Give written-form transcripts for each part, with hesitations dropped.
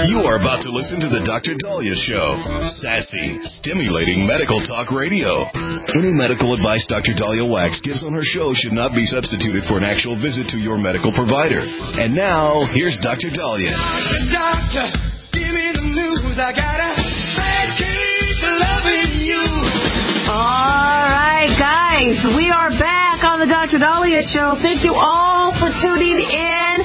You are about to listen to the Dr. Daliah Show. Sassy, stimulating medical talk radio. Any medical advice Dr. Daliah Wax gives on her show should not be substituted for an actual visit to your medical provider. And now, here's Dr. Daliah. Doctor, give me the news. I got a bad case of loving you. All right, guys, we are back on the Dr. Daliah Show. Thank you all for tuning in.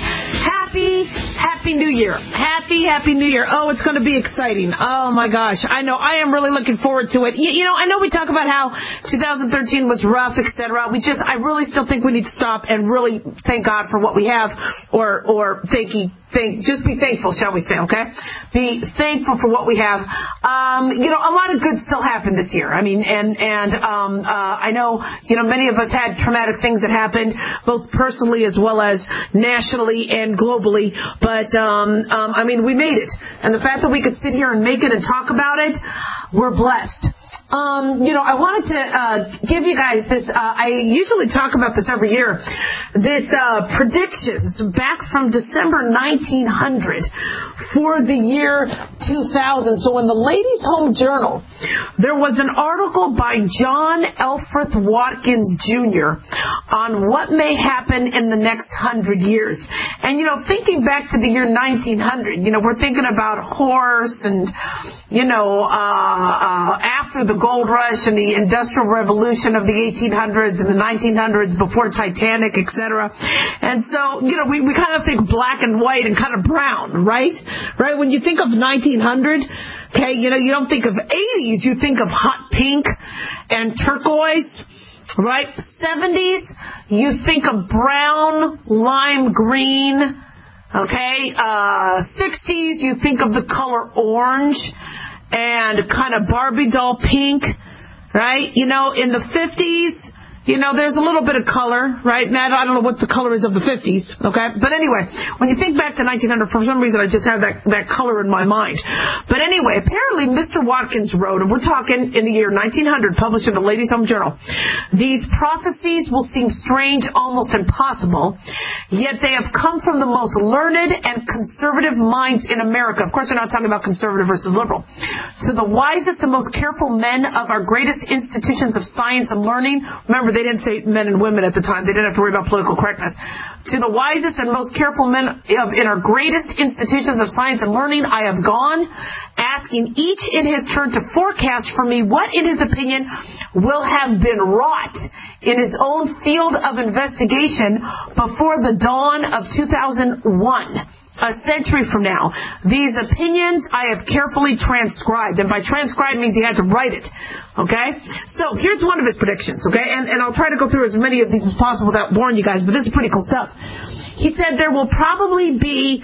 Happy New Year. Happy New Year. Oh, it's going to be exciting. Oh, my gosh. I know. I am really looking forward to it. You know, I know we talk about how 2013 was rough, etc. I really still think we need to stop and really thank God for what we have, or just be thankful, shall we say, okay? Be thankful for what we have. You know, a lot of good still happened this year. I mean, I know, you know, many of us had traumatic things that happened, both personally as well as nationally and globally. But, I mean, we made it. And the fact that we could sit here and make it and talk about it, we're blessed. You know, I wanted to give you guys this. I usually talk about this every year. This predictions back from December 1900 for the year 2000. So in the Ladies' Home Journal, there was an article by John Elfreth Watkins Jr. on what may happen in the next 100 years. And, you know, thinking back to the year 1900, you know, we're thinking about horse and, you know, after the gold rush and the industrial revolution of the 1800s and the 1900s before Titanic, etc. And so, you know, we kind of think black and white and kind of brown, right? Right? When you think of 1900, okay, you know, you don't think of 80s, you think of hot pink and turquoise, right? 70s, you think of brown, lime green, okay? 60s, you think of the color orange and kind of Barbie doll pink, right? You know, in the 50s, you know, there's a little bit of color, right? Matt, I don't know what the color is of the 50s, okay? But anyway, when you think back to 1900, for some reason I just have that color in my mind. But anyway, apparently Mr. Watkins wrote, and we're talking in the year 1900, published in the Ladies' Home Journal, these prophecies will seem strange, almost impossible, yet they have come from the most learned and conservative minds in America. Of course, we're not talking about conservative versus liberal. To the wisest and most careful men of our greatest institutions of science and learning, remember, they didn't say men and women at the time. They didn't have to worry about political correctness. To the wisest and most careful men in our greatest institutions of science and learning, I have gone, asking each in his turn to forecast for me what, in his opinion, will have been wrought in his own field of investigation before the dawn of 2001. A century from now. These opinions I have carefully transcribed. And by transcribe means he had to write it. Okay? So here's one of his predictions. Okay? And I'll try to go through as many of these as possible without boring you guys, but this is pretty cool stuff. He said there will probably be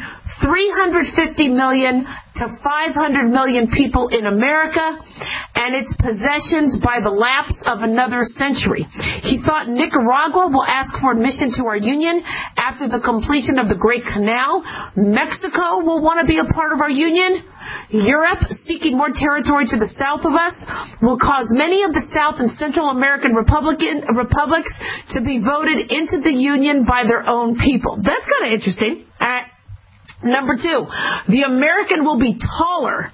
350 million to 500 million people in America and its possessions by the lapse of another century. He thought Nicaragua will ask for admission to our union after the completion of the Great Canal. Mexico will want to be a part of our union. Europe, seeking more territory to the south of us, will cause many of the South and Central American republics to be voted into the union by their own people. That's kind of interesting. Number 2, the American will be taller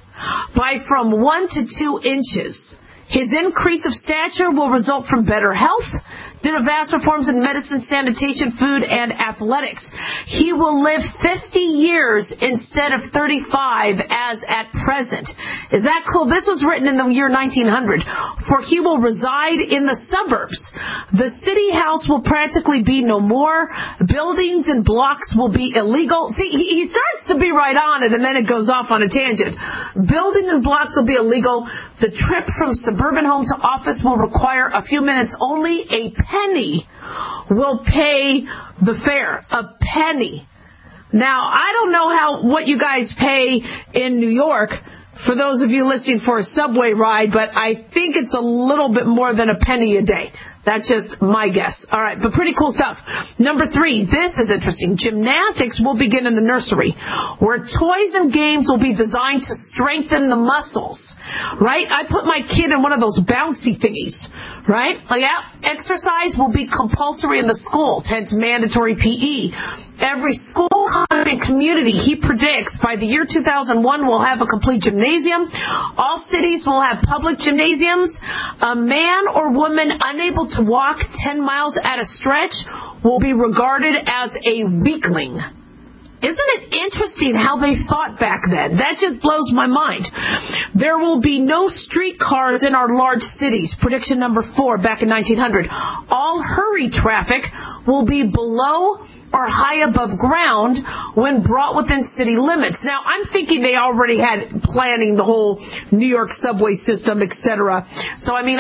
by from 1 to 2 inches. His increase of stature will result from better health, due to vast reforms in medicine, sanitation, food, and athletics. He will live 50 years instead of 35 as at present. Is that cool? This was written in the year 1900. For he will reside in the suburbs. The city house will practically be no more. Buildings and blocks will be illegal. See, he starts to be right on it, and then it goes off on a tangent. Building and blocks will be illegal. The trip from suburban home to office will require a few minutes only. A penny will pay the fare. A penny. Now, I don't know what you guys pay in New York for those of you listening for a subway ride, but I think it's a little bit more than a penny a day. That's just my guess. All right, but pretty cool stuff. Number 3, this is interesting. Gymnastics will begin in the nursery, where toys and games will be designed to strengthen the muscles. right? I put my kid in one of those bouncy thingies, right? Exercise will be compulsory in the schools, hence mandatory PE. Every school and community, he predicts, by the year 2001 will have a complete gymnasium. All cities will have public gymnasiums. A man or woman unable to walk 10 miles at a stretch will be regarded as a weakling. Isn't it interesting how they thought back then? That just blows my mind. There will be no streetcars in our large cities. Prediction number 4 back in 1900. All hurry traffic will be below or high above ground when brought within city limits. Now, I'm thinking they already had planning the whole New York subway system, etc. So, but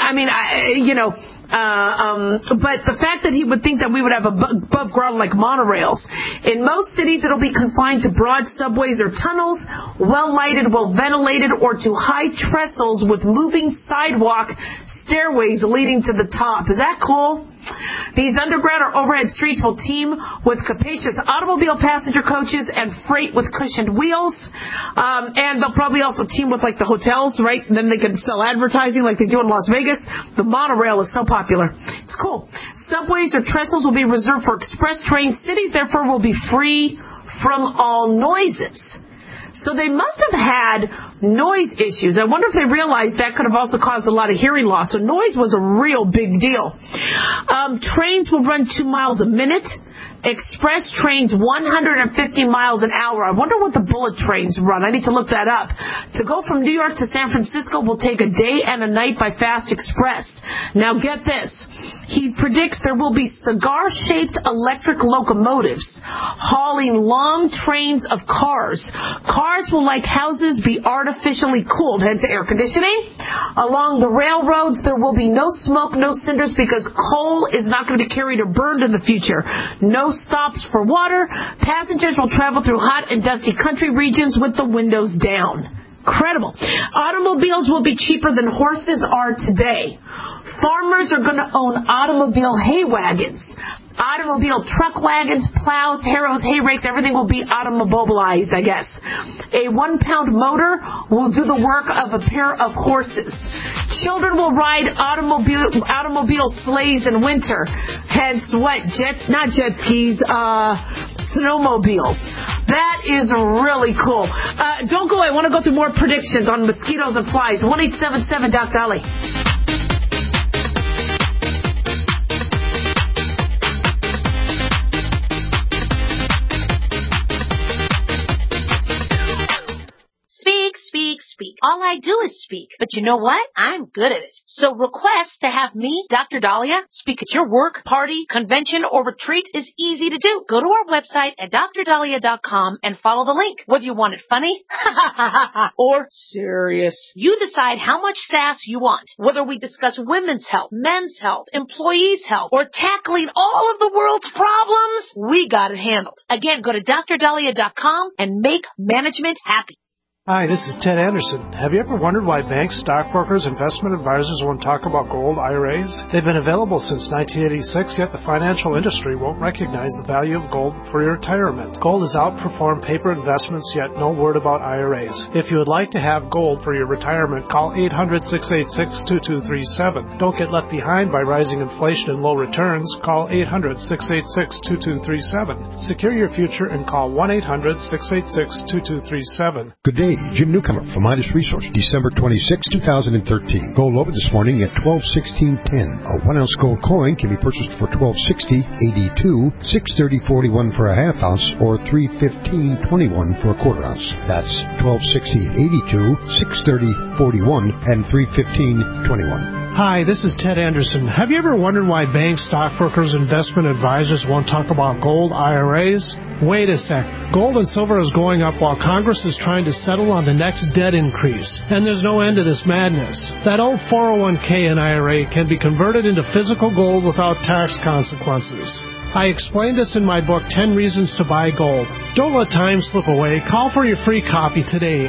the fact that he would think that we would have above ground like monorails. In most cities, it'll be confined to broad subways or tunnels, well lighted, well ventilated, or to high trestles with moving sidewalk stairways leading to the top. Is that cool? These underground or overhead streets will team with capacious automobile passenger coaches and freight with cushioned wheels. And they'll probably also team with the hotels, right? And then they can sell advertising like they do in Las Vegas. The monorail is so popular. It's cool. Subways or trestles will be reserved for express train. Cities, therefore, will be free from all noises. So they must have had noise issues. I wonder if they realized that could have also caused a lot of hearing loss. So noise was a real big deal. Trains will run 2 miles a minute. Express trains 150 miles an hour. I wonder what the bullet trains run. I need to look that up. To go from New York to San Francisco will take a day and a night by Fast Express. Now get this. He predicts there will be cigar-shaped electric locomotives hauling long trains of cars. Cars will, like houses, be artificially cooled, hence air conditioning. Along the railroads, there will be no smoke, no cinders, because coal is not going to be carried or burned in the future. No stops for water. Passengers will travel through hot and dusty country regions with the windows down. Incredible. Automobiles will be cheaper than horses are today. Farmers are going to own automobile hay wagons. Automobile truck wagons, plows, harrows, hay rakes, everything will be automobilized, I guess. A 1-pound motor will do the work of a pair of horses. Children will ride automobile sleighs in winter. Hence what? Not jet skis, snowmobiles. That is really cool. Don't go away. I want to go through more predictions on mosquitoes and flies. 1-877-Doc-Dolly. Speak. All I do is speak. But you know what? I'm good at it. So request to have me, Dr. Dahlia, speak at your work, party, convention, or retreat is easy to do. Go to our website at drdahlia.com and follow the link. Whether you want it funny or serious, you decide how much sass you want. Whether we discuss women's health, men's health, employees' health, or tackling all of the world's problems, we got it handled. Again, go to drdahlia.com and make management happy. Hi, this is Ted Anderson. Have you ever wondered why banks, stockbrokers, investment advisors won't talk about gold IRAs? They've been available since 1986, yet the financial industry won't recognize the value of gold for your retirement. Gold has outperformed paper investments, yet no word about IRAs. If you would like to have gold for your retirement, call 800-686-2237. Don't get left behind by rising inflation and low returns. Call 800-686-2237. Secure your future and call 1-800-686-2237. Good day. Jim Newcomer from Midas Resource, December 26, 2013. Gold over this morning at $12.1610. A 1-ounce gold coin can be purchased for $12.6082, $630.41 for a half ounce, or $315.21 for a quarter ounce. That's $12.6082, $630.41, and $315.21. Hi, this is Ted Anderson. Have you ever wondered why banks, stockbrokers, investment advisors won't talk about gold IRAs? Wait a sec. Gold and silver is going up while Congress is trying to settle on the next debt increase. And there's no end to this madness. That old 401k and IRA can be converted into physical gold without tax consequences. I explained this in my book, 10 Reasons to Buy Gold. Don't let time slip away. Call for your free copy today,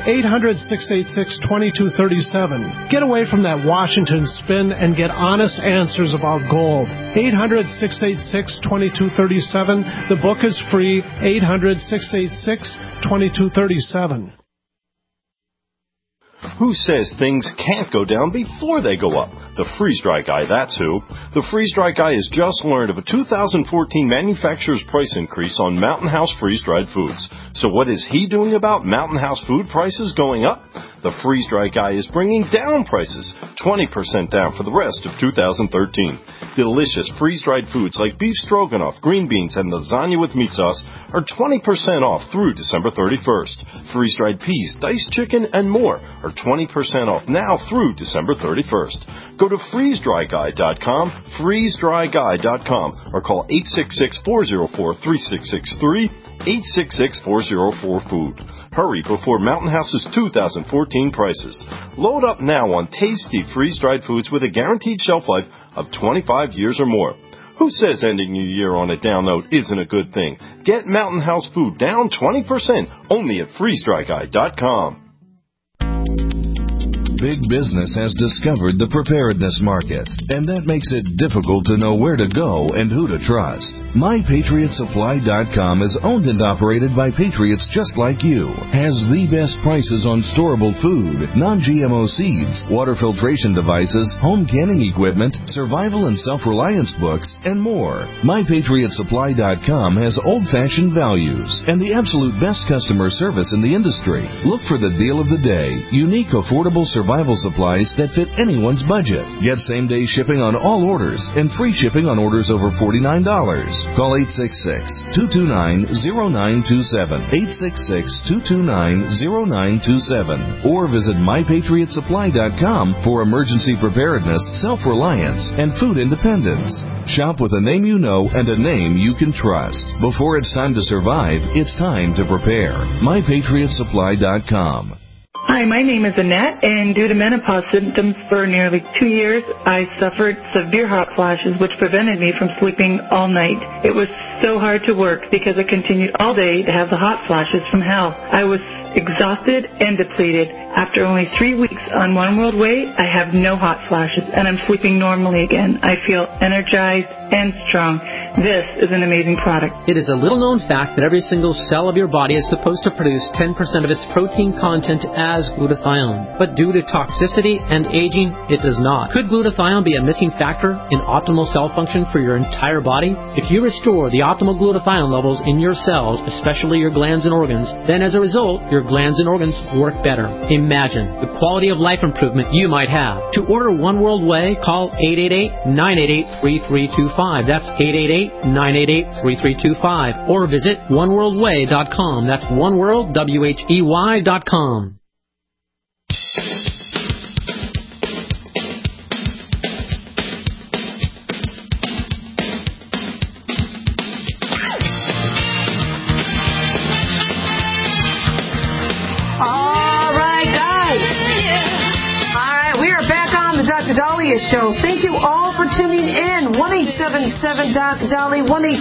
800-686-2237. Get away from that Washington spin and get honest answers about gold. 800-686-2237. The book is free, 800-686-2237. Who says things can't go down before they go up? The freeze-dry guy, that's who. The freeze-dry guy has just learned of a 2014 manufacturer's price increase on Mountain House freeze-dried foods. So what is he doing about Mountain House food prices going up? The freeze-dry guy is bringing down prices, 20% down for the rest of 2013. Delicious freeze-dried foods like beef stroganoff, green beans, and lasagna with meat sauce are 20% off through December 31st. Freeze-dried peas, diced chicken, and more are 20% off now through December 31st. Go to freezedryguy.com, freezedryguy.com, or call 866-404-3663, 866-404-FOOD. Hurry before Mountain House's 2014 prices. Load up now on tasty freeze-dried foods with a guaranteed shelf life of 25 years or more. Who says ending your year on a down note isn't a good thing? Get Mountain House food down 20% only at freezedryguy.com. Big business has discovered the preparedness market, and that makes it difficult to know where to go and who to trust. MyPatriotSupply.com is owned and operated by patriots just like you, has the best prices on storable food, non-GMO seeds, water filtration devices, home canning equipment, survival and self-reliance books, and more. MyPatriotSupply.com has old-fashioned values and the absolute best customer service in the industry. Look for the deal of the day, unique, affordable survival supplies that fit anyone's budget. Get same-day shipping on all orders and free shipping on orders over $49. Call 866-229-0927, 866-229-0927, or visit MyPatriotSupply.com for emergency preparedness, self-reliance, and food independence. Shop with a name you know and a name you can trust. Before it's time to survive, it's time to prepare. MyPatriotSupply.com. Hi, my name is Annette, and due to menopause symptoms for nearly 2 years, I suffered severe hot flashes, which prevented me from sleeping all night. It was so hard to work because I continued all day to have the hot flashes from hell. I was exhausted and depleted. After only 3 weeks on One World Way, I have no hot flashes, and I'm sleeping normally again. I feel energized and strong. This is an amazing product. It is a little-known fact that every single cell of your body is supposed to produce 10% of its protein content as glutathione. But due to toxicity and aging, it does not. Could glutathione be a missing factor in optimal cell function for your entire body? If you restore the optimal glutathione levels in your cells, especially your glands and organs, then as a result, your glands and organs work better. Imagine the quality of life improvement you might have. To order One World Way, call 888-988-3325. That's 888-988-3325. Or visit oneworldway.com. That's oneworldwhey.com. Dr. Dahlia Show. Thank you all for tuning in. 1-877-DOC-DOLLY,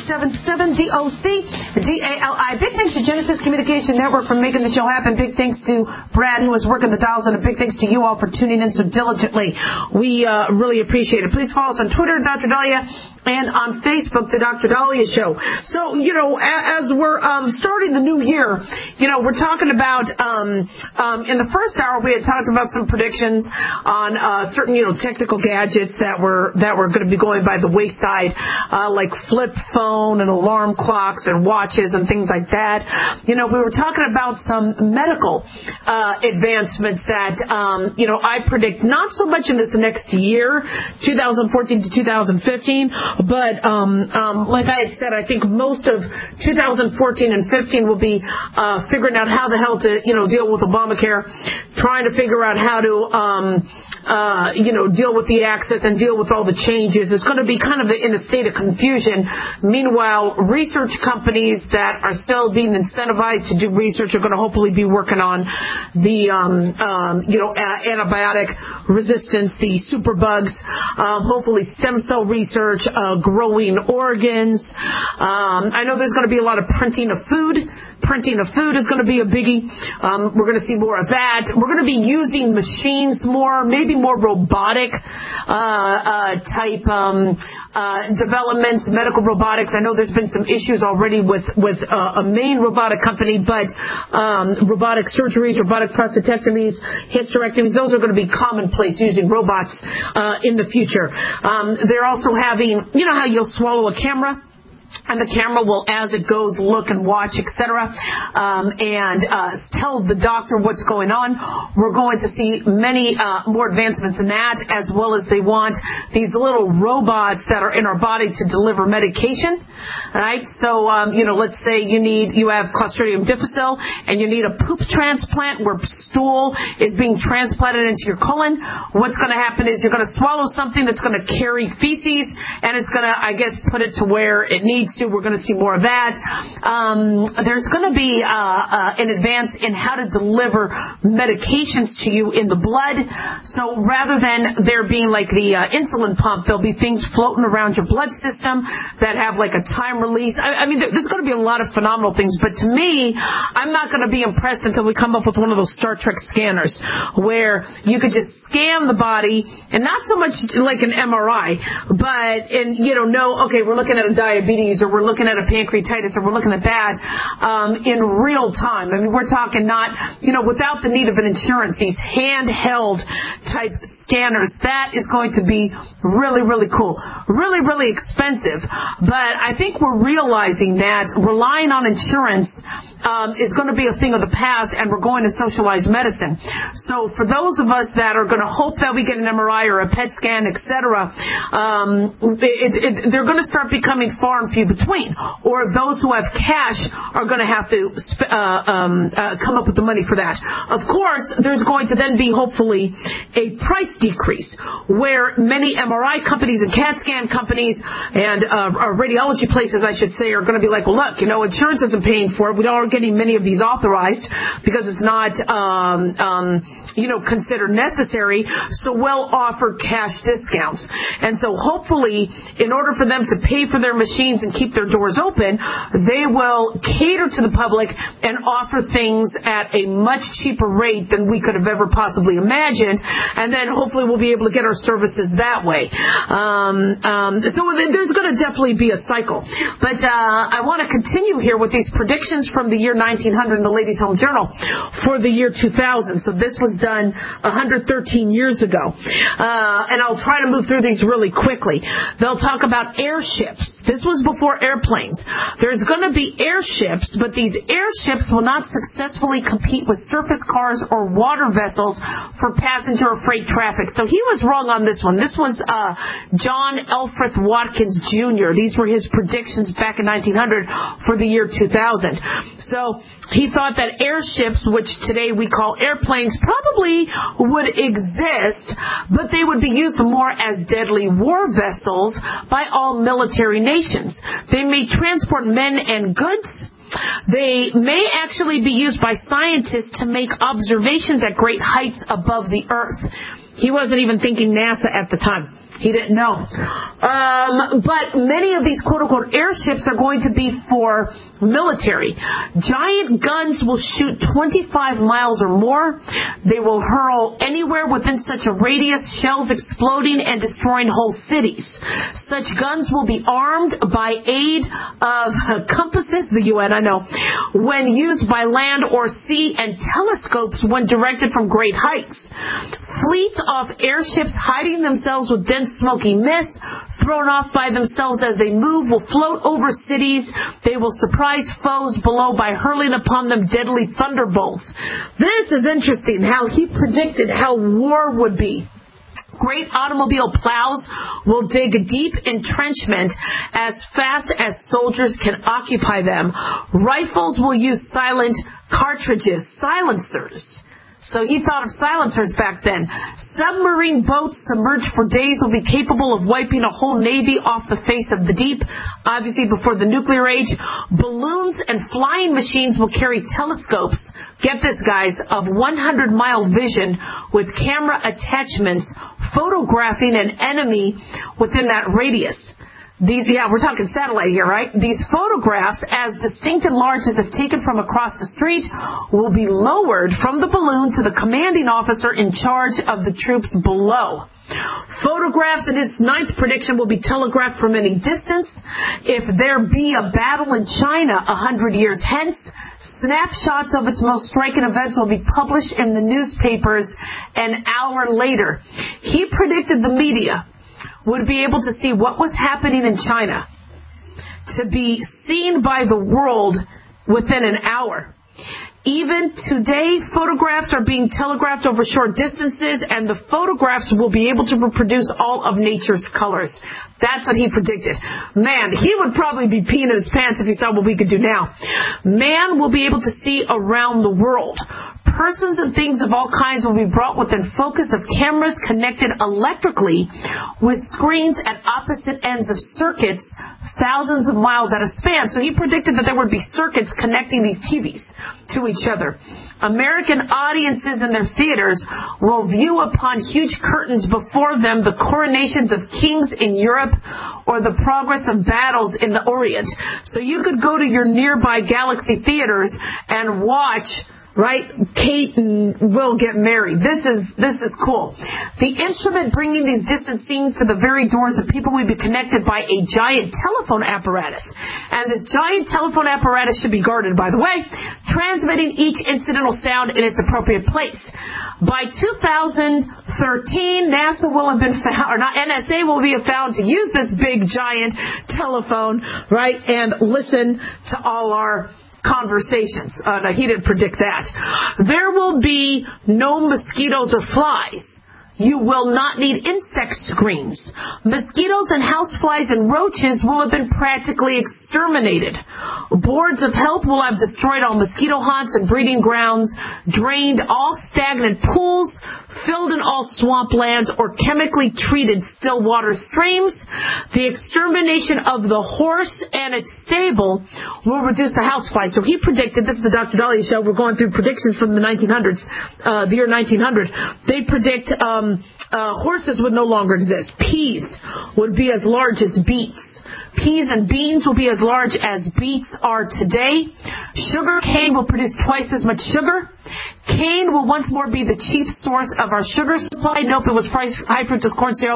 1-877-DOC-DALI. Big thanks to Genesis Communication Network for making the show happen. Big thanks to Brad, who was working the dials, and a big thanks to you all for tuning in so diligently. We really appreciate it. Please follow us on Twitter, Dr. Dahlia, and on Facebook, The Dr. Dahlia Show. So, as we're starting the new year, we're talking about, in the first hour, we had talked about some predictions on certain, technical gadgets that were going to be going by the wayside, like flip phone and alarm clocks and watches and things like that. We were talking about some medical advancements that, I predict not so much in this next year, 2014 to 2015, but like I had said, I think most of 2014 and 15 will be figuring out how the hell to, deal with Obamacare, trying to figure out how to, deal with the access and deal with all the changes. It's going to be kind of in a state of confusion. Meanwhile, research companies that are still being incentivized to do research are going to hopefully be working on the, antibiotic resistance, the superbugs, hopefully stem cell research, growing organs. I know there's going to be a lot of printing of food Printing of food is going to be a biggie. We're going to see more of that. We're going to be using machines more, maybe more robotic type developments, medical robotics. I know there's been some issues already with a main robotic company, but robotic surgeries, robotic prostatectomies, hysterectomies, those are going to be commonplace using robots in the future. They're also having, you know how you'll swallow a camera? And the camera will, as it goes, look and watch, etc., and tell the doctor what's going on. We're going to see many more advancements in that, as well as they want these little robots that are in our body to deliver medication. Right? So, let's say you have Clostridium difficile, and you need a poop transplant where stool is being transplanted into your colon. What's going to happen is you're going to swallow something that's going to carry feces, and it's going to, put it to where it needs to. We're going to see more of that. There's going to be an advance in how to deliver medications to you in the blood. So rather than there being like the insulin pump, there'll be things floating around your blood system that have like a time release. There's going to be a lot of phenomenal things. But to me, I'm not going to be impressed until we come up with one of those Star Trek scanners where you could just scan the body, and not so much like an MRI, but we're looking at a diabetes, or we're looking at a pancreatitis, or we're looking at that in real time. We're talking not, without the need of an insurance, these handheld type scanners. That is going to be really, really cool. Really, really expensive. But I think we're realizing that relying on insurance is going to be a thing of the past, and we're going to socialize medicine. So for those of us that are going to hope that we get an MRI or a PET scan, etc., they're going to start becoming far and few between. Or those who have cash are going to have to come up with the money for that. Of course, there's going to then be hopefully a price decrease where many MRI companies and CAT scan companies and radiology places, I should say, are going to be like, well, look, insurance isn't paying for it. We don't getting many of these authorized because it's not, considered necessary. So we'll offer cash discounts. And so hopefully, in order for them to pay for their machines and keep their doors open, they will cater to the public and offer things at a much cheaper rate than we could have ever possibly imagined. And then hopefully we'll be able to get our services that way. So there's going to definitely be a cycle. But I want to continue here with these predictions from the year 1900 in the Ladies' Home Journal for the year 2000. So this was done 113 years ago. And I'll try to move through these really quickly. They'll talk about airships. This was before airplanes. There's going to be airships, but these airships will not successfully compete with surface cars or water vessels for passenger or freight traffic. So he was wrong on this one. This was John Elfreth Watkins Jr. These were his predictions back in 1900 for the year 2000. So he thought that airships, which today we call airplanes, probably would exist, but they would be used more as deadly war vessels by all military nations. They may transport men and goods. They may actually be used by scientists to make observations at great heights above the earth. He wasn't even thinking NASA at the time. He didn't know. But many of these quote-unquote airships are going to be for military. Giant guns will shoot 25 miles or more. They will hurl anywhere within such a radius, shells exploding and destroying whole cities. Such guns will be armed by aid of compasses, the UN, I know, when used by land or sea, and telescopes when directed from great heights. Fleets of airships hiding themselves with dense smoky mist, thrown off by themselves as they move, will float over cities. They will surprise foes below by hurling upon them deadly thunderbolts. This is interesting, how he predicted how war would be. Great automobile plows will dig a deep entrenchment as fast as soldiers can occupy them. Rifles will use silent cartridges, silencers. So he thought of silencers back then. Submarine boats submerged for days will be capable of wiping a whole navy off the face of the deep, obviously before the nuclear age. Balloons and flying machines will carry telescopes, get this guys, of 100-mile vision with camera attachments photographing an enemy within that radius. we're talking satellite here, right? These photographs, as distinct and large as if taken from across the street, will be lowered from the balloon to the commanding officer in charge of the troops below. Photographs in his 9th prediction will be telegraphed from any distance. If there be a battle in China 100 years hence, snapshots of its most striking events will be published in the newspapers an hour later. He predicted the media would be able to see what was happening in China to be seen by the world within an hour. Even today, photographs are being telegraphed over short distances, and the photographs will be able to reproduce all of nature's colors. That's what he predicted. Man, he would probably be peeing in his pants if he saw what we could do now. Man will be able to see around the world. Persons and things of all kinds will be brought within focus of cameras connected electrically with screens at opposite ends of circuits thousands of miles at a span. So he predicted that there would be circuits connecting these TVs to each other. American audiences in their theaters will view upon huge curtains before them the coronations of kings in Europe or the progress of battles in the Orient. So you could go to your nearby Galaxy theaters and watch, right, Kate and Will get married. This is cool. The instrument bringing these distant scenes to the very doors of people will be connected by a giant telephone apparatus. And this giant telephone apparatus should be guarded, by the way, transmitting each incidental sound in its appropriate place. By 2013, NASA will have been found, or not, NSA will be found to use this big giant telephone, right, and listen to all our conversations. No, he didn't predict that. There will be no mosquitoes or flies. You will not need insect screens. Mosquitoes and houseflies and roaches will have been practically exterminated. Boards of health will have destroyed all mosquito haunts and breeding grounds, drained all stagnant pools, filled in all swamplands or chemically treated still water streams. The extermination of the horse and its stable will reduce the housefly. So he predicted, this is the Dr. Dahlia Show, we're going through predictions from the 1900s, the year 1900. They predict horses would no longer exist. Peas would be as large as beets. Peas and beans will be as large as beets are today. Sugar cane will produce twice as much sugar. Cane will once more be the chief source of our sugar supply. Nope, it was high fructose corn syrup.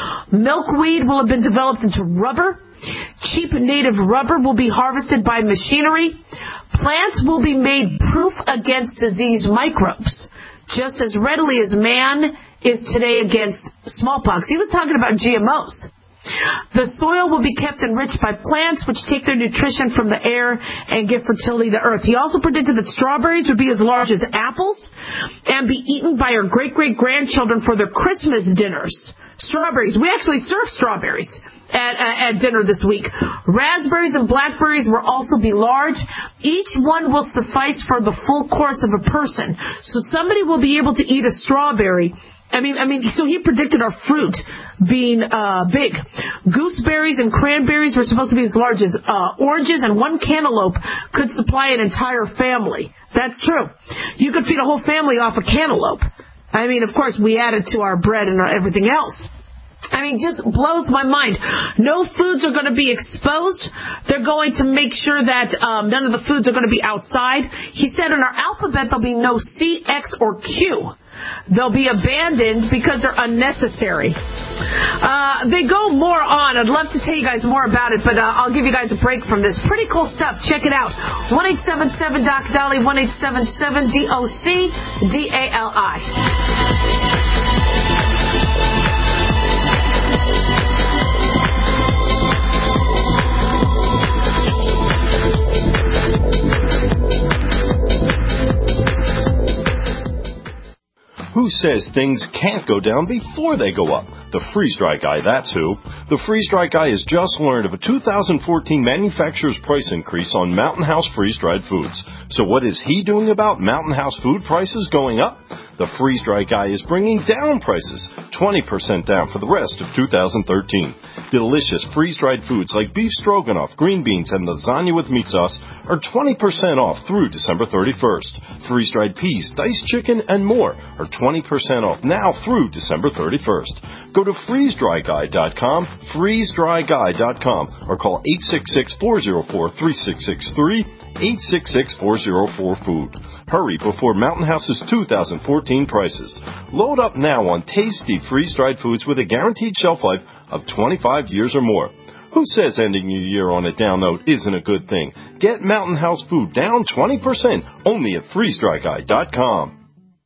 Milkweed will have been developed into rubber. Cheap native rubber will be harvested by machinery. Plants will be made proof against disease microbes, just as readily as man is today against smallpox. He was talking about GMOs. The soil will be kept enriched by plants which take their nutrition from the air and give fertility to earth. He also predicted that strawberries would be as large as apples and be eaten by our great-great-grandchildren for their Christmas dinners. Strawberries. We actually served strawberries at dinner this week. Raspberries and blackberries will also be large. Each one will suffice for the full course of a person. So somebody will be able to eat a strawberry. So he predicted our fruit being big. Gooseberries and cranberries were supposed to be as large as oranges, and one cantaloupe could supply an entire family. That's true. You could feed a whole family off a cantaloupe. Of course, we add it to our bread and everything else. Just blows my mind. No foods are going to be exposed. They're going to make sure that none of the foods are going to be outside. He said in our alphabet there'll be no C, X, or Q. They'll be abandoned because they're unnecessary. They go more on. I'd love to tell you guys more about it, but I'll give you guys a break from this. Pretty cool stuff. Check it out. 1-877-DOC-DALI, 1-877-DOC-DALI. Who says things can't go down before they go up? The freeze-dry guy, that's who. The freeze-dry guy has just learned of a 2014 manufacturer's price increase on Mountain House freeze-dried foods. So what is he doing about Mountain House food prices going up? The Freeze-Dry Guy is bringing down prices, 20% down for the rest of 2013. Delicious freeze-dried foods like beef stroganoff, green beans, and lasagna with meat sauce are 20% off through December 31st. Freeze-dried peas, diced chicken, and more are 20% off now through December 31st. Go to freezedryguy.com, freezedryguy.com, or call 866-404-3663, 866-404-FOOD. Hurry before Mountain House's 2014 prices. Load up now on tasty freeze-dried foods with a guaranteed shelf life of 25 years or more. Who says ending your year on a down note isn't a good thing? Get Mountain House food down 20% only at freezedryguy.com.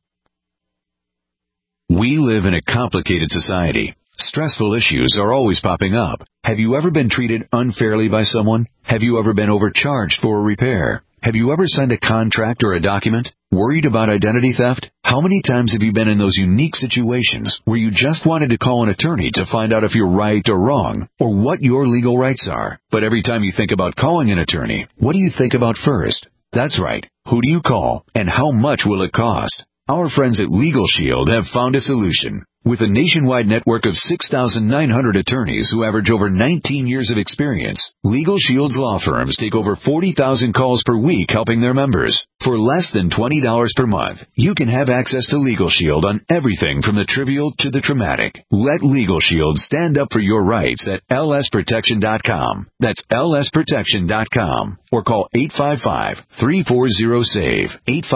We live in a complicated society. Stressful issues are always popping up. Have you ever been treated unfairly by someone? Have you ever been overcharged for a repair? Have you ever signed a contract or a document? Worried about identity theft? How many times have you been in those unique situations where you just wanted to call an attorney to find out if you're right or wrong, or what your legal rights are? But every time you think about calling an attorney, what do you think about first? That's right. Who do you call, and how much will it cost? Our friends at Legal Shield have found a solution. With a nationwide network of 6,900 attorneys who average over 19 years of experience, Legal Shield's law firms take over 40,000 calls per week helping their members. For less than $20 per month, you can have access to Legal Shield on everything from the trivial to the traumatic. Let Legal Shield stand up for your rights at lsprotection.com. That's lsprotection.com. Or call 855-340-SAVE,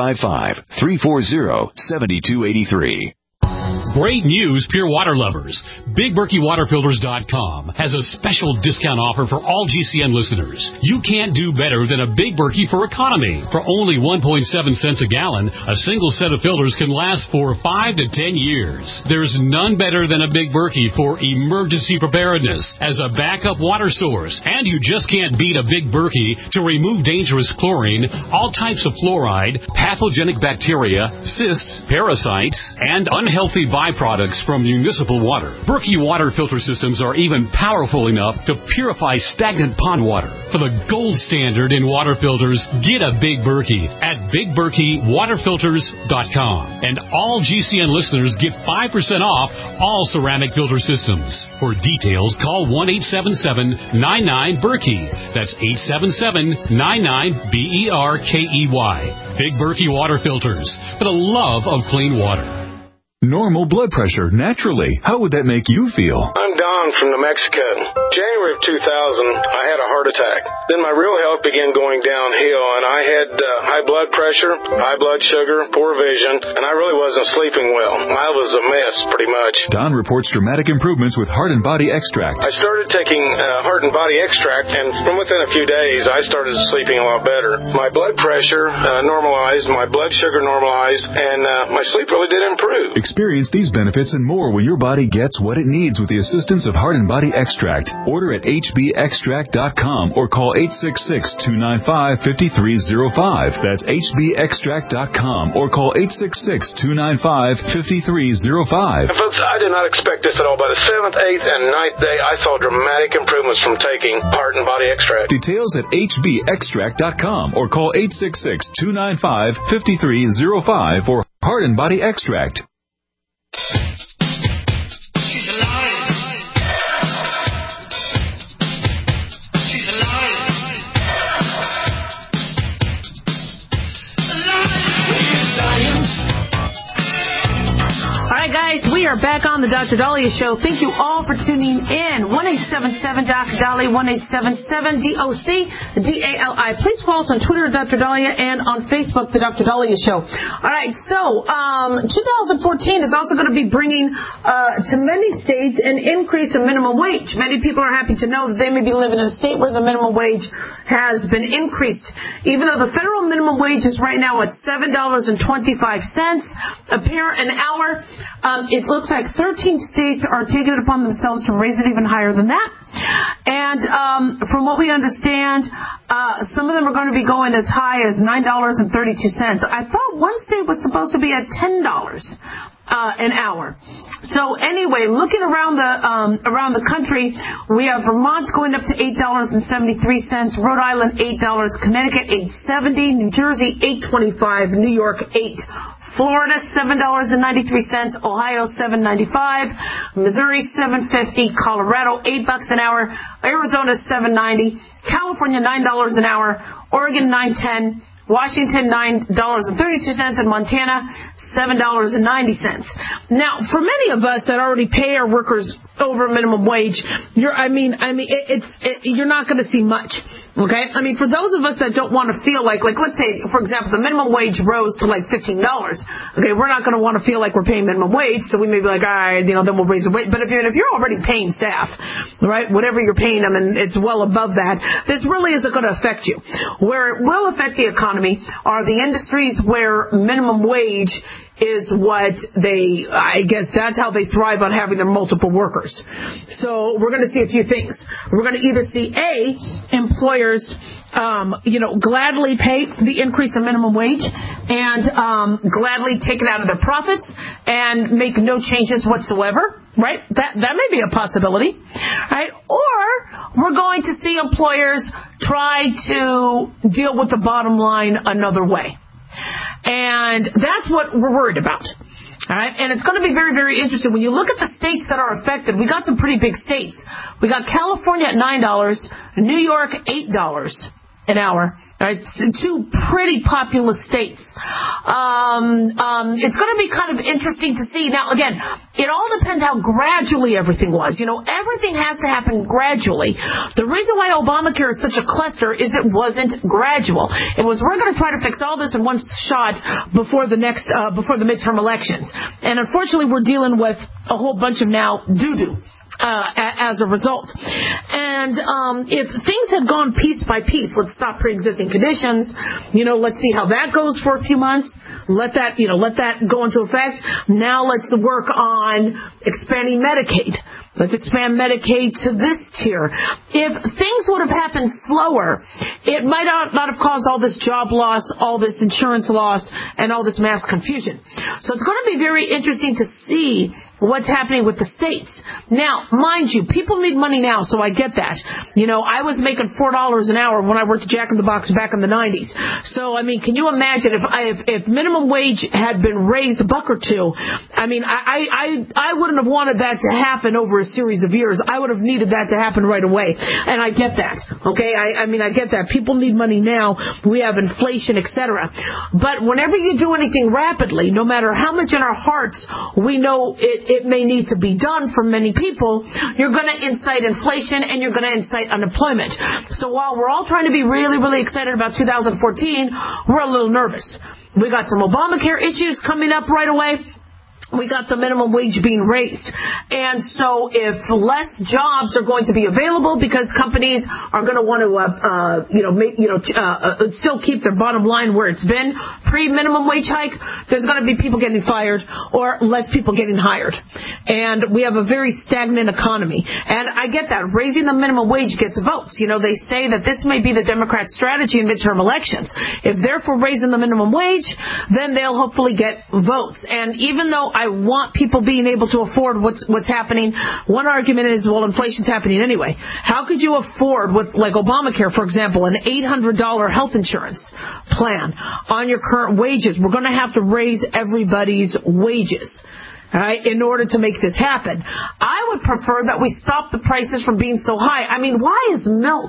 855-340-7283. Great news, pure water lovers. BigBerkeyWaterFilters.com has a special discount offer for all GCN listeners. You can't do better than a Big Berkey for economy. For only 1.7 cents a gallon, a single set of filters can last for 5 to 10 years. There's none better than a Big Berkey for emergency preparedness as a backup water source. And you just can't beat a Big Berkey to remove dangerous chlorine, all types of fluoride, pathogenic bacteria, cysts, parasites, and unhealthy byproducts from municipal water. Berkey water filter systems are even powerful enough to purify stagnant pond water. For the gold standard in water filters, get a Big Berkey at BigBerkeyWaterFilters.com. And all GCN listeners get 5% off all ceramic filter systems. For details, call 1-877-99-BERKEY. That's 877-99-BERKEY. Big Berkey Water Filters, for the love of clean water. Normal blood pressure, naturally. How would that make you feel? I'm Don from New Mexico. January of 2000, I had a heart attack. Then my real health began going downhill, and I had high blood pressure, high blood sugar, poor vision, and I really wasn't sleeping well. I was a mess, pretty much. Don reports dramatic improvements with Heart and Body Extract. I started taking Heart and Body Extract, and from within a few days, I started sleeping a lot better. My blood pressure normalized, my blood sugar normalized, and my sleep really did improve. Experience these benefits and more when your body gets what it needs with the assistance of Heart and Body Extract. Order at hbextract.com or call 866-295-5305. That's hbextract.com or call 866-295-5305. Folks, I did not expect this at all. By the 7th, 8th, and 9th day, I saw dramatic improvements from taking Heart and Body Extract. Details at hbextract.com or call 866-295-5305 for Heart and Body Extract. She's alive. She's alive. Science. All right, guys, we are back on the Dr. Dahlia Show. Thank you all for tuning in. 1-877-Dr. Dahlia, 1-877-DOC-DALI. Please follow us on Twitter at Dr. Dahlia and on Facebook, The Dr. Dahlia Show. All right, so 2014 is also going to be bringing to many states an increase in minimum wage. Many people are happy to know that they may be living in a state where the minimum wage has been increased. Even though the federal minimum wage is right now at $7.25 an hour, it looks like 13 states are taking it upon themselves to raise it even higher than that. And from what we understand, some of them are going to be going as high as $9.32. I thought one state was supposed to be at $10 an hour. So anyway, looking around the country, we have Vermont going up to $8.73, Rhode Island $8, Connecticut $8.70, New Jersey $8.25, New York $8.40. Florida, $7.93. Ohio, $7.95. Missouri, $7.50. Colorado, $8 an hour. Arizona, $7.90. California, $9 an hour. Oregon, $9.10. Washington, $9.32, and Montana, $7.90. Now, for many of us that already pay our workers over minimum wage, you're not going to see much. Okay? I mean, for those of us that don't want to feel like let's say, for example, the minimum wage rose to like $15. Okay, we're not going to want to feel like we're paying minimum wage, so we may be like, all right, then we'll raise the wage. But if you're already paying staff, right, whatever you're paying them, and it's well above that, this really isn't going to affect you. Where it will affect the economy are the industries where minimum wage is what I guess that's how they thrive on having their multiple workers. So we're going to see a few things. We're going to either see employers, gladly pay the increase in minimum wage and gladly take it out of their profits and make no changes whatsoever. Right? That may be a possibility. Right? Or we're going to see employers try to deal with the bottom line another way. And that's what we're worried about. All right? And it's going to be very, very interesting. When you look at the states that are affected, we got some pretty big states. We got California at $9, New York $8 an hour. Right? Two pretty populous states. It's going to be kind of interesting to see. Now, again, it all depends how gradually everything was. Everything has to happen gradually. The reason why Obamacare is such a cluster is it wasn't gradual. It was, we're going to try to fix all this in one shot before the midterm elections. And unfortunately, we're dealing with a whole bunch of now doo-doo. As a result. And if things had gone piece by piece, let's stop pre-existing conditions, let's see how that goes for a few months, let that go into effect. Now let's work on expanding Medicaid. Let's expand Medicaid to this tier. If things would have happened slower, it might not have caused all this job loss, all this insurance loss, and all this mass confusion. So it's going to be very interesting to see what's happening with the states. Now, mind you, people need money now, so I get that. I was making $4 an hour when I worked at Jack in the Box back in the 90s. So, can you imagine if minimum wage had been raised $1 or $2? I wouldn't have wanted that to happen over a series of years. I would have needed that to happen right away. And I get that. Okay? I get that. People need money now. We have inflation, etc. But whenever you do anything rapidly, no matter how much in our hearts we know it may need to be done for many people, you're going to incite inflation and you're going to incite unemployment. So while we're all trying to be really, really excited about 2014, we're a little nervous. We got some Obamacare issues coming up right away. We got the minimum wage being raised. And so if less jobs are going to be available because companies are going to want to, still keep their bottom line where it's been pre-minimum wage hike, there's going to be people getting fired or less people getting hired. And we have a very stagnant economy. And I get that. Raising the minimum wage gets votes. They say that this may be the Democrat strategy in midterm elections. If they're for raising the minimum wage, then they'll hopefully get votes. And even though I want people being able to afford what's happening, one argument is, well, inflation's happening anyway. How could you afford, with like Obamacare, for example, an $800 health insurance plan on your current wages? We're going to have to raise everybody's wages. All right, in order to make this happen. I would prefer that we stop the prices from being so high. Why is milk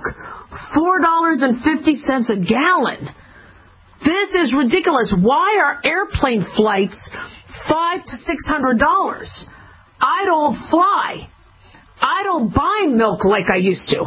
$4.50 a gallon? This is ridiculous. Why are airplane flights $500 to $600? I don't fly. I don't buy milk like I used to.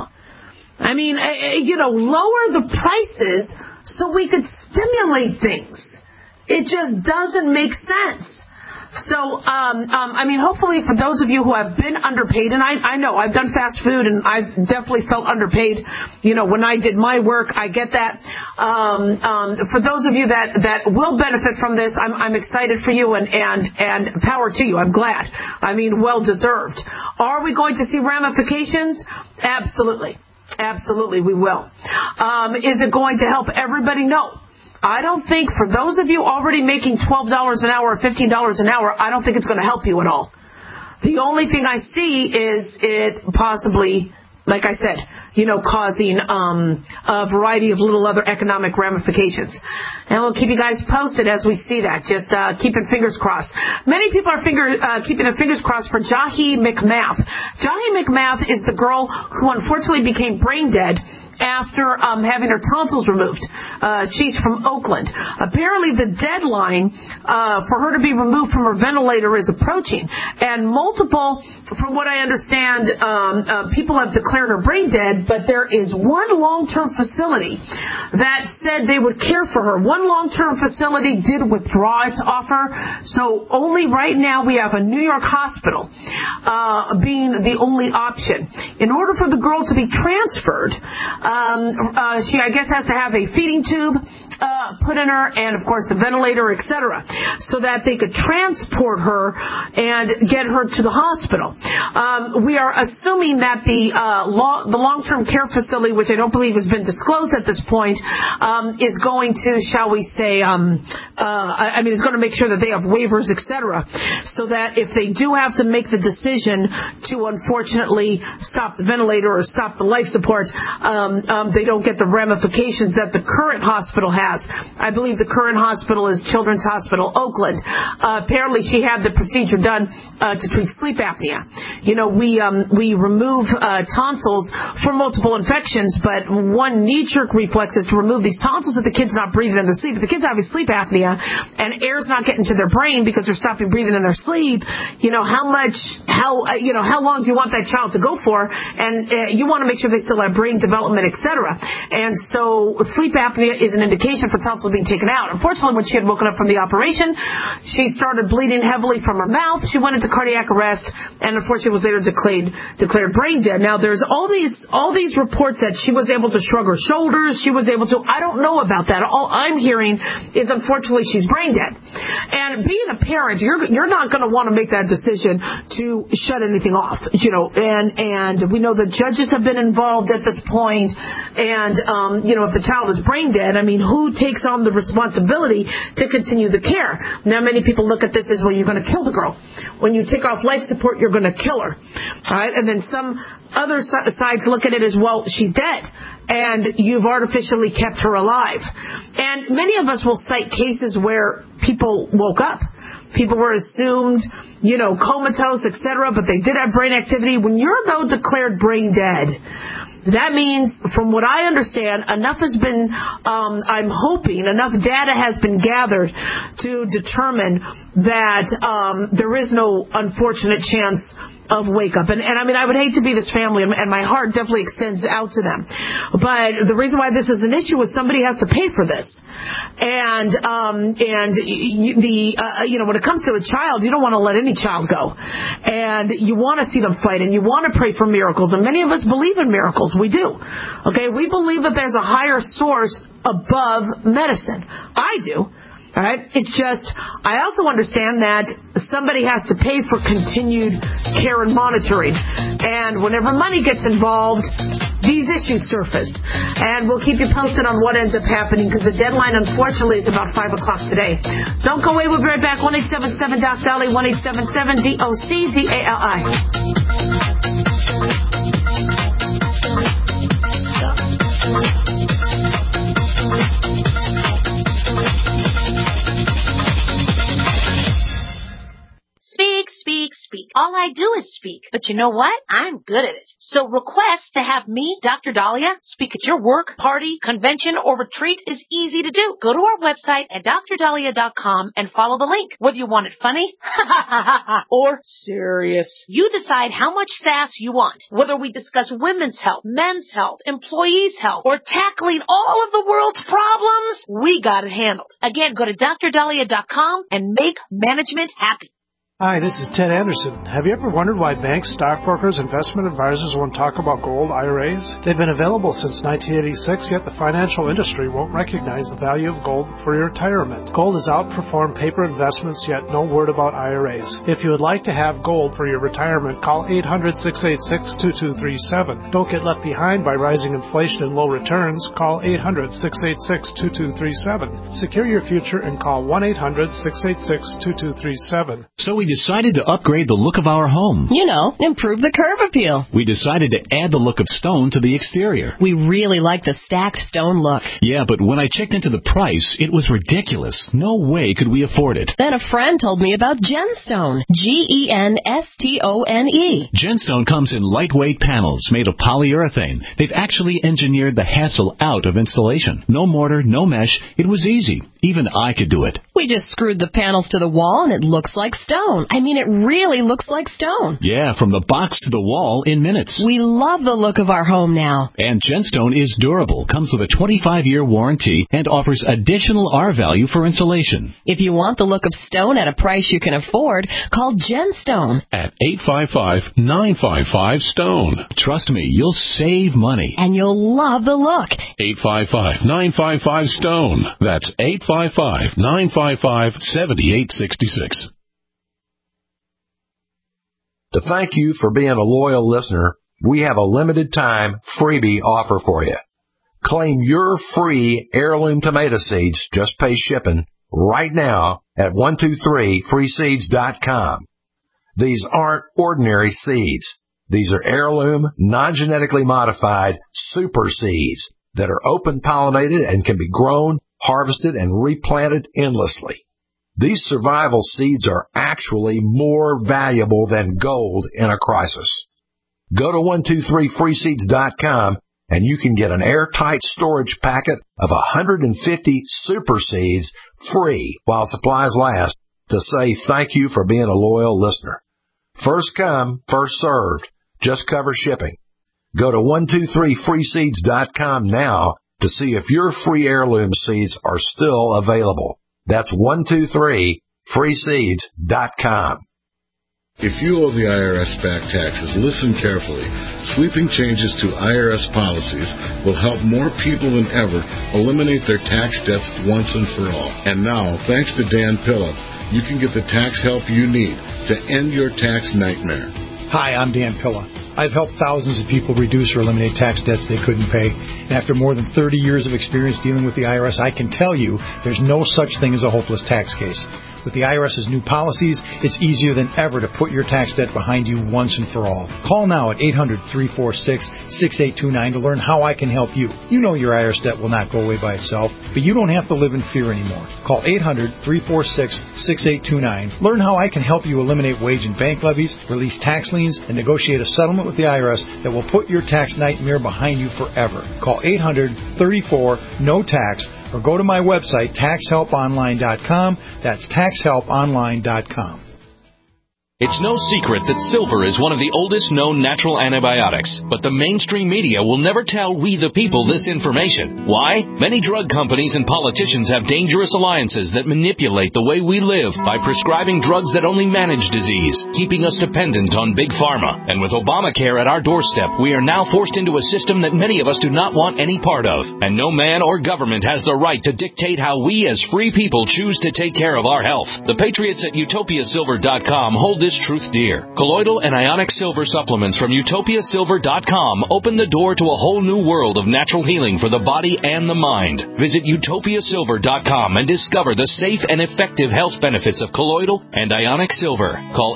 Lower the prices so we could stimulate things. It just doesn't make sense. So, hopefully for those of you who have been underpaid, and I know I've done fast food and I've definitely felt underpaid, when I did my work, I get that. For those of you that will benefit from this, I'm excited for you and power to you. I'm glad. Well deserved. Are we going to see ramifications? Absolutely. Absolutely, we will. Is it going to help everybody? No. I don't think, for those of you already making $12 an hour or $15 an hour, I don't think it's going to help you at all. The only thing I see is it possibly like I said, causing a variety of little other economic ramifications. And we'll keep you guys posted as we see that. Just keeping fingers crossed. Many people are keeping their fingers crossed for Jahi McMath. Jahi McMath is the girl who unfortunately became brain dead after having her tonsils removed. She's from Oakland. Apparently the deadline for her to be removed from her ventilator is approaching. And multiple, from what I understand, people have declared her brain dead, but there is one long-term facility that said they would care for her. One long-term facility did withdraw its offer, so only right now we have a New York hospital being the only option. In order for the girl to be transferred, she, I guess, has to have a feeding tube put in her, and of course the ventilator, etc., so that they could transport her and get her to the hospital. We are assuming that the long-term care facility, which I don't believe has been disclosed at this point, is going to, shall we say, is going to make sure that they have waivers, etc., so that if they do have to make the decision to unfortunately stop the ventilator or stop the life support, they don't get the ramifications that the current hospital has. I believe the current hospital is Children's Hospital Oakland. Apparently she had the procedure done to treat sleep apnea. We remove tonsils for multiple infections, but one knee-jerk reflex is to remove these tonsils if the kid's not breathing in their sleep. If the kid's having sleep apnea and air's not getting to their brain because they're stopping breathing in their sleep, how long do you want that child to go for? And you want to make sure they still have brain development, etc. And so sleep apnea is an indication for tonsils being taken out. Unfortunately, when she had woken up from the operation, she started bleeding heavily from her mouth. She went into cardiac arrest and unfortunately was later declared brain dead. Now there's all these reports that she was able to shrug her shoulders. She was able to, I don't know about that. All I'm hearing is unfortunately she's brain dead. And being a parent, you're not going to want to make that decision to shut anything off, and we know the judges have been involved at this point. And, if the child is brain dead, who takes on the responsibility to continue the care? Now, many people look at this as, well, you're going to kill the girl. When you take off life support, you're going to kill her. All right? And then some other sides look at it as, well, she's dead, and you've artificially kept her alive. And many of us will cite cases where people woke up. People were assumed, comatose, etc., but they did have brain activity. When you're, though, declared brain dead, that means, from what I understand, enough has been, I'm hoping, enough data has been gathered to determine that there is no unfortunate chance of wake up. And I would hate to be this family, and my heart definitely extends out to them. But the reason why this is an issue is somebody has to pay for this. And when it comes to a child, you don't want to let any child go. And you want to see them fight, and you want to pray for miracles. And many of us believe in miracles. We do. Okay? We believe that there's a higher source above medicine. I do. All right? It's just, I also understand that somebody has to pay for continued care and monitoring. And whenever money gets involved, these issues surface. And we'll keep you posted on what ends up happening, because the deadline, unfortunately, is about 5 o'clock today. Don't go away. We'll be right back. 1-877-DOC-DALI, 1-877-DOC-DALI. Speak. All I do is speak. But you know what? I'm good at it. So request to have me, Dr. Dahlia, speak at your work, party, convention, or retreat is easy to do. Go to our website at drdahlia.com and follow the link. Whether you want it funny or serious, you decide how much sass you want. Whether we discuss women's health, men's health, employees' health, or tackling all of the world's problems, we got it handled. Again, go to drdahlia.com and make management happy. Hi, this is Ted Anderson. Have you ever wondered why banks, stockbrokers, investment advisors won't talk about gold IRAs? They've been available since 1986, yet the financial industry won't recognize the value of gold for your retirement. Gold has outperformed paper investments, yet no word about IRAs. If you would like to have gold for your retirement, call 800-686-2237. Don't get left behind by rising inflation and low returns. Call 800-686-2237. Secure your future and call 1-800-686-2237. So we decided to upgrade the look of our home. You know, improve the curb appeal. We decided to add the look of stone to the exterior. We really like the stacked stone look. Yeah, but when I checked into the price, it was ridiculous. No way could we afford it. Then a friend told me about Genstone. Genstone. Genstone comes in lightweight panels made of polyurethane. They've actually engineered the hassle out of installation. No mortar, no mesh. It was easy. Even I could do it. We just screwed the panels to the wall and it looks like stone. I mean, it really looks like stone. Yeah, from the box to the wall in minutes. We love the look of our home now. And Genstone is durable, comes with a 25-year warranty, and offers additional R value for insulation. If you want the look of stone at a price you can afford, call Genstone at 855-955-STONE. Trust me, you'll save money. And you'll love the look. 855-955-STONE. That's 855-955-7866. To thank you for being a loyal listener, we have a limited time freebie offer for you. Claim your free heirloom tomato seeds, just pay shipping, right now at 123freeseeds.com. These aren't ordinary seeds. These are heirloom, non-genetically modified super seeds that are open pollinated and can be grown, harvested, and replanted endlessly. These survival seeds are actually more valuable than gold in a crisis. Go to 123freeseeds.com and you can get an airtight storage packet of 150 super seeds free while supplies last to say thank you for being a loyal listener. First come, first served. Just cover shipping. Go to 123freeseeds.com now to see if your free heirloom seeds are still available. That's 123freeseeds.com. If you owe the IRS back taxes, listen carefully. Sweeping changes to IRS policies will help more people than ever eliminate their tax debts once and for all. And now, thanks to Dan Pilla, you can get the tax help you need to end your tax nightmare. Hi, I'm Dan Pilla. I've helped thousands of people reduce or eliminate tax debts they couldn't pay. And after more than 30 years of experience dealing with the IRS, I can tell you there's no such thing as a hopeless tax case. With the IRS's new policies, it's easier than ever to put your tax debt behind you once and for all. Call now at 800-346-6829 to learn how I can help you. You know your IRS debt will not go away by itself, but you don't have to live in fear anymore. Call 800-346-6829. Learn how I can help you eliminate wage and bank levies, release tax liens, and negotiate a settlement with the IRS that will put your tax nightmare behind you forever. Call 800-34-NO-TAX or go to my website, taxhelponline.com. That's taxhelponline.com. It's no secret that silver is one of the oldest known natural antibiotics, but the mainstream media will never tell we the people this information. Why? Many drug companies and politicians have dangerous alliances that manipulate the way we live by prescribing drugs that only manage disease, keeping us dependent on big pharma. And with Obamacare at our doorstep, we are now forced into a system that many of us do not want any part of. And no man or government has the right to dictate how we as free people choose to take care of our health. The patriots at utopiasilver.com hold this truth dear. Colloidal and ionic silver supplements from utopiasilver.com open the door to a whole new world of natural healing for the body and the mind. Visit utopiasilver.com and discover the safe and effective health benefits of colloidal and ionic silver. Call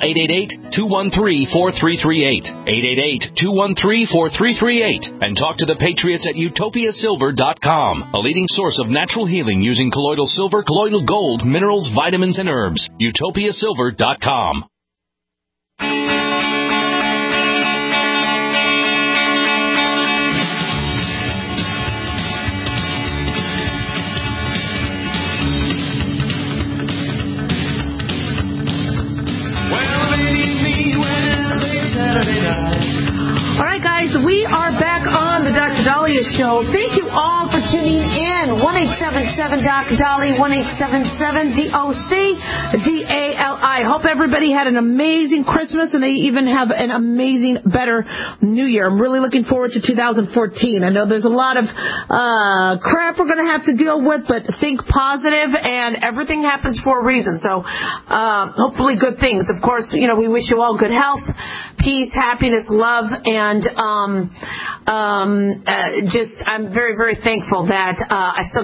888-213-4338, 888-213-4338, and talk to the patriots at utopiasilver.com, a leading source of natural healing using colloidal silver, colloidal gold, minerals, vitamins, and herbs. utopiasilver.com. All right, guys, we are back on the Dr. Dahlia Show. Thank you all for tuning in. 1-877-Dr. 1-877-DOC-DALI. Hope everybody had an amazing Christmas and they even have an amazing, better New Year. I'm really looking forward to 2014. I know there's a lot of crap we're going to have to deal with, but think positive, and everything happens for a reason. So hopefully good things. Of course, we wish you all good health, peace, happiness, love, and I'm very, very thankful that I still get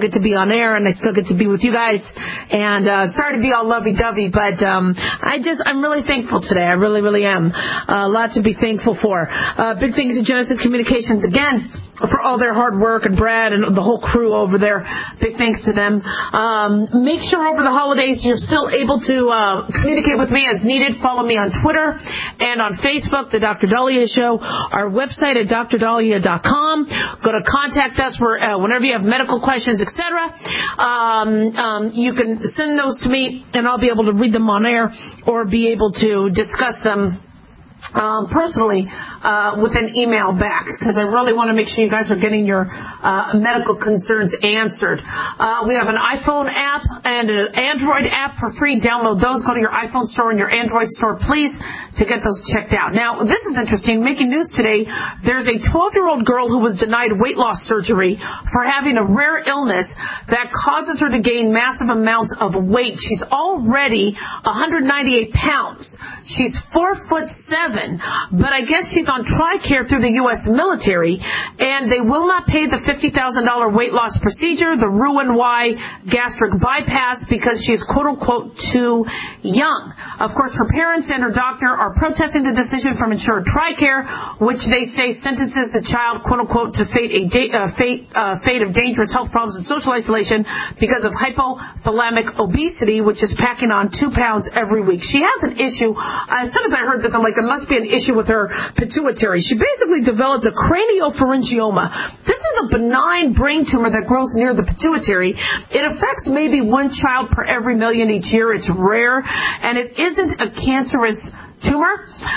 get to be on air and I still get to be with you guys. And sorry to be all lovey-dovey, but I'm really thankful today. I really, really am. A lot to be thankful for. Big thanks to Genesis Communications again for all their hard work, and Brad and the whole crew over there. Big thanks to them. Make sure over the holidays you're still able to communicate with me as needed. Follow me on Twitter and on Facebook, The Dr. Dahlia Show. Our website at drdahlia.com. Go to contact us whenever you have medical questions, etc. You can send those to me, and I'll be able to read them on air or be able to discuss them personally with an email back, because I really want to make sure you guys are getting your medical concerns answered. We have an iPhone app and an Android app for free. Download those. Go to your iPhone store and your Android store, please, to get those checked out. Now, this is interesting. Making news today, there's a 12-year-old girl who was denied weight loss surgery for having a rare illness that causes her to gain massive amounts of weight. She's already 198 pounds. She's 4'7", but I guess she's on TRICARE through the U.S. military, and they will not pay the $50,000 weight loss procedure, the Roux-en-Y gastric bypass, because she is quote-unquote too young. Of course, her parents and her doctor are protesting the decision from insured TRICARE, which they say sentences the child quote-unquote to fate of dangerous health problems and social isolation because of hypothalamic obesity, which is packing on 2 pounds every week. She has an issue. As soon as I heard this, I'm like, there must be an issue with her pituitary. She basically developed a craniopharyngioma. This is a benign brain tumor that grows near the pituitary. It affects maybe 1 child per every million each year. It's rare, and it isn't a cancerous tumor,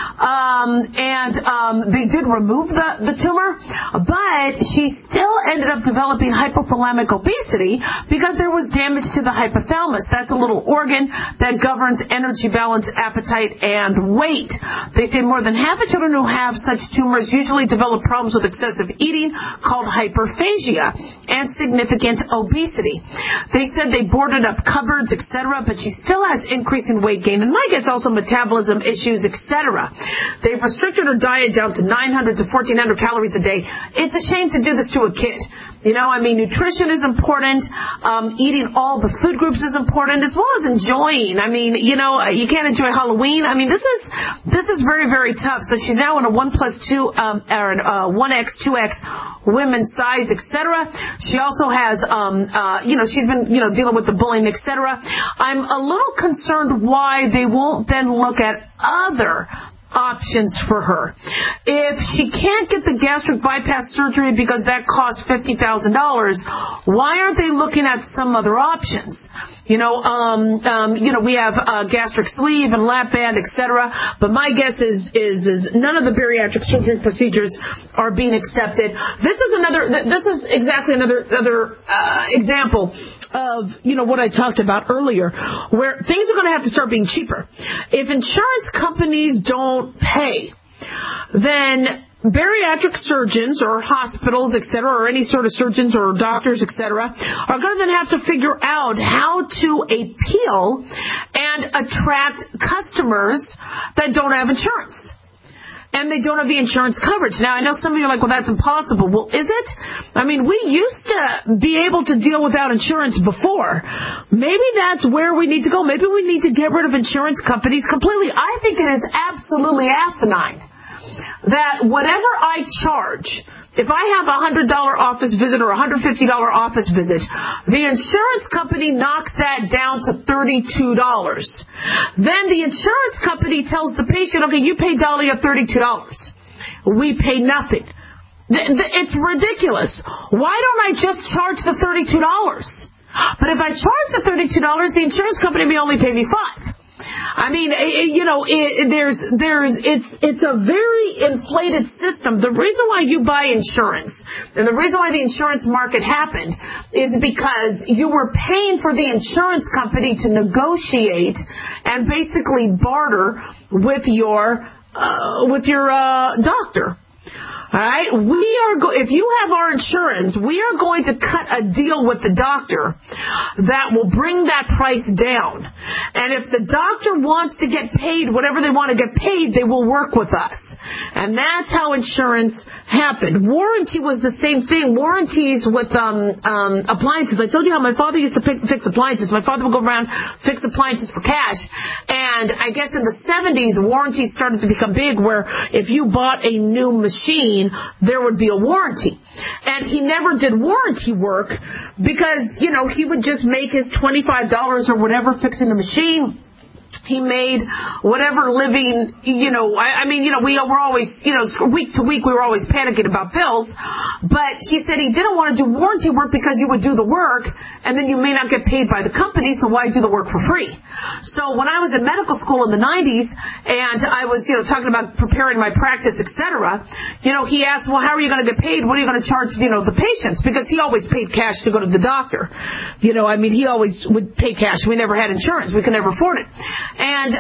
they did remove the tumor, but she still ended up developing hypothalamic obesity because there was damage to the hypothalamus. That's a little organ that governs energy balance, appetite, and weight. They say more than half of children who have such tumors usually develop problems with excessive eating called hyperphagia and significant obesity. They said they boarded up cupboards, etc., but she still has increasing weight gain, and I guess also metabolism issues, etc. They've restricted her diet down to 900 to 1,400 calories a day. It's a shame to do this to a kid. You know, I mean, nutrition is important. Eating all the food groups is important, as well as enjoying. I mean, you know, you can't enjoy Halloween. I mean, this is very, very tough. So she's now in a 1+2 or 1X, 2X women's size, etc. She also has, she's been, dealing with the bullying, etc. I'm a little concerned why they won't then look at other options for her. If she can't get the gastric bypass surgery because that costs $50,000, why aren't they looking at some other options? We have gastric sleeve and lap band, etc. But my guess is none of the bariatric surgery procedures are being accepted. This is exactly another example of, what I talked about earlier, where things are going to have to start being cheaper. If insurance companies don't pay, then bariatric surgeons or hospitals, etc., or any sort of surgeons or doctors, etc., are going to then have to figure out how to appeal and attract customers that don't have insurance. And they don't have the insurance coverage. Now, I know some of you are like, well, that's impossible. Well, is it? I mean, we used to be able to deal without insurance before. Maybe that's where we need to go. Maybe we need to get rid of insurance companies completely. I think it is absolutely asinine that whatever I charge, if I have a $100 office visit or a $150 office visit, the insurance company knocks that down to $32. Then the insurance company tells the patient, okay, you pay Dahlia $32. We pay nothing. It's ridiculous. Why don't I just charge the $32? But if I charge the $32, the insurance company may only pay me $5. I mean, it's a very inflated system. The reason why you buy insurance and the reason why the insurance market happened is because you were paying for the insurance company to negotiate and basically barter with your doctor. All right, if you have our insurance, we are going to cut a deal with the doctor that will bring that price down. And if the doctor wants to get paid whatever they want to get paid, they will work with us. And that's how insurance happened. Warranty was the same thing. Warranties with appliances. I told you how my father used to fix appliances. My father would go around, fix appliances for cash. And I guess in the 70s, warranties started to become big, where if you bought a new machine, there would be a warranty. And he never did warranty work because, he would just make his $25 or whatever fixing the machine. He made whatever living, we were always, week to week we were always panicking about bills. But he said he didn't want to do warranty work because you would do the work and then you may not get paid by the company, so why do the work for free? So when I was in medical school in the 90s and I was, talking about preparing my practice, etc., he asked, well, how are you going to get paid? What are you going to charge, the patients? Because he always paid cash to go to the doctor. He always would pay cash. We never had insurance. We could never afford it. And,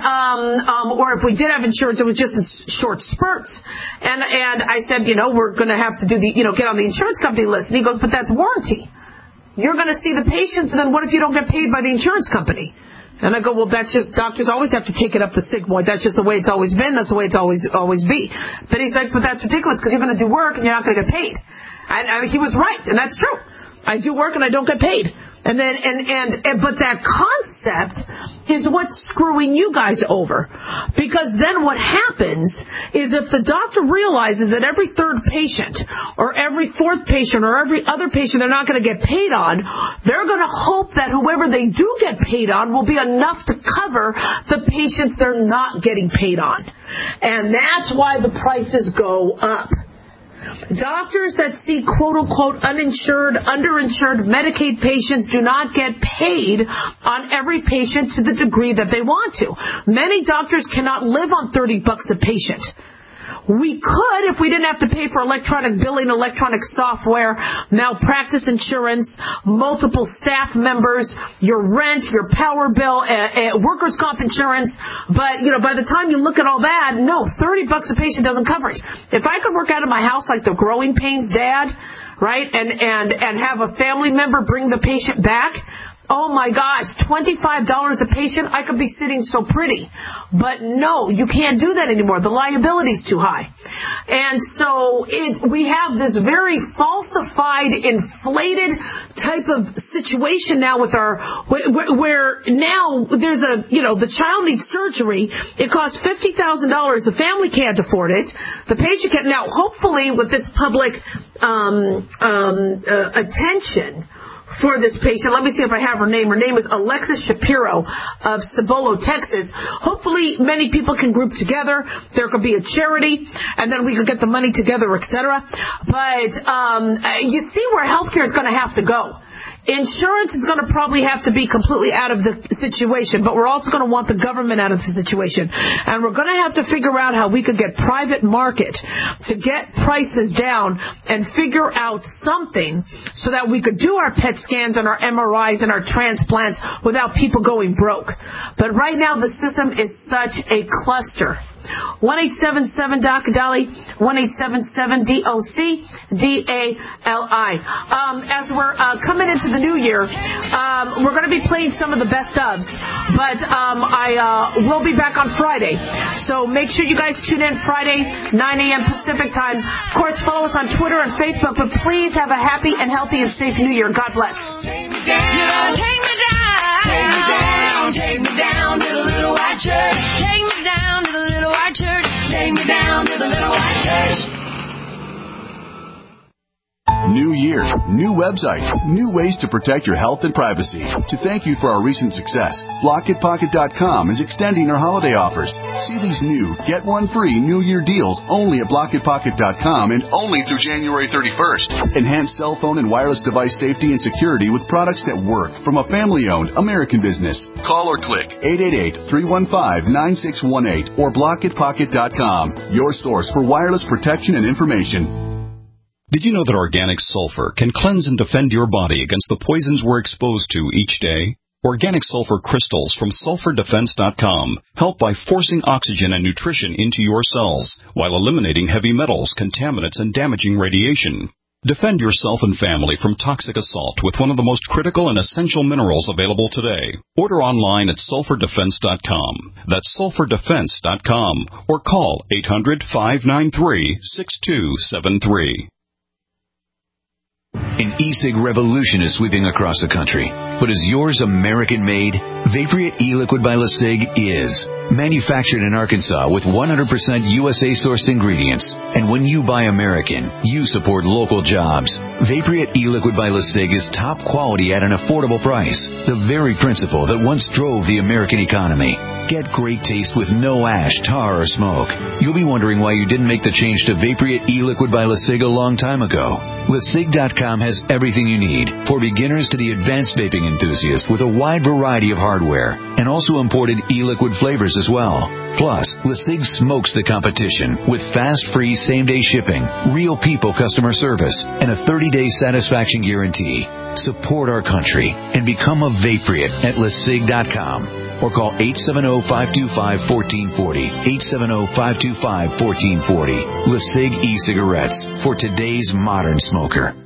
or if we did have insurance, it was just in short spurts. And I said, we're going to have to do get on the insurance company list. And he goes, but that's warranty. You're going to see the patients, and then what if you don't get paid by the insurance company? And I go, well, that's just, doctors always have to take it up the sick boy. That's just the way it's always been. That's the way it's always be. But he's like, but that's ridiculous because you're going to do work and you're not going to get paid. And he was right, and that's true. I do work and I don't get paid. And then, but that concept is what's screwing you guys over. Because then what happens is if the doctor realizes that every third patient or every fourth patient or every other patient they're not going to get paid on, they're going to hope that whoever they do get paid on will be enough to cover the patients they're not getting paid on. And that's why the prices go up. Doctors that see quote-unquote uninsured, underinsured Medicaid patients do not get paid on every patient to the degree that they want to. Many doctors cannot live on $30 a patient. We could if we didn't have to pay for electronic billing, electronic software, malpractice insurance, multiple staff members, your rent, your power bill, workers' comp insurance. But, by the time you look at all that, no, $30 a patient doesn't cover it. If I could work out of my house like the Growing Pains dad, right, and have a family member bring the patient back, oh my gosh, $25 a patient, I could be sitting so pretty. But no, you can't do that anymore. The liability's too high. And so we have this very falsified, inflated type of situation now with where now there's the child needs surgery. It costs $50,000. The family can't afford it. The patient can't. Now, hopefully with this public attention for this patient. Let me see if I have her name. Her name is Alexis Shapiro of Cibolo, Texas. Hopefully many people can group together. There could be a charity, and then we could get the money together, etc. But you see where healthcare is going to have to go. Insurance is going to probably have to be completely out of the situation, but we're also going to want the government out of the situation. And we're going to have to figure out how we could get private market to get prices down and figure out something so that we could do our PET scans and our MRIs and our transplants without people going broke. But right now the system is such a cluster. 1-877-Dr. Dolly, 1-877-DOC-DALI. As we're coming into the new year, we're going to be playing some of the best ofs, but I will be back on Friday. So make sure you guys tune in Friday, 9 a.m. Pacific time. Of course, follow us on Twitter and Facebook, but please have a happy and healthy and safe new year. God bless. Take me down, take me down, take me down, take me down to the little white church. Take me down to the little white church. Take me down to the little white church. New year, new website, new ways to protect your health and privacy. To thank you for our recent success, BlockItPocket.com is extending our holiday offers. See these new, get one free New Year deals only at BlockItPocket.com and only through January 31st. Enhance cell phone and wireless device safety and security with products that work from a family-owned American business. Call or click 888-315-9618 or BlockItPocket.com, your source for wireless protection and information. Did you know that organic sulfur can cleanse and defend your body against the poisons we're exposed to each day? Organic sulfur crystals from sulfurdefense.com help by forcing oxygen and nutrition into your cells while eliminating heavy metals, contaminants, and damaging radiation. Defend yourself and family from toxic assault with one of the most critical and essential minerals available today. Order online at sulfurdefense.com. That's sulfurdefense.com or call 800-593-6273. An e-cig revolution is sweeping across the country. But is yours American-made? Vaporite e-liquid by LeSig is. Manufactured in Arkansas with 100% USA-sourced ingredients. And when you buy American, you support local jobs. Vaporite e-liquid by LeSig is top quality at an affordable price. The very principle that once drove the American economy. Get great taste with no ash, tar, or smoke. You'll be wondering why you didn't make the change to Vaporite e-liquid by LeSig a long time ago. LeSig.com has everything you need, for beginners to the advanced vaping enthusiast, with a wide variety of hardware, and also imported e-liquid flavors as well. Plus, LeSig smokes the competition with fast, free, same-day shipping, real people customer service, and a 30-day satisfaction guarantee. Support our country and become a Vaporite at LeSig.com. Or call 870-525-1440, 870-525-1440. LeSig e-cigarettes for today's modern smoker.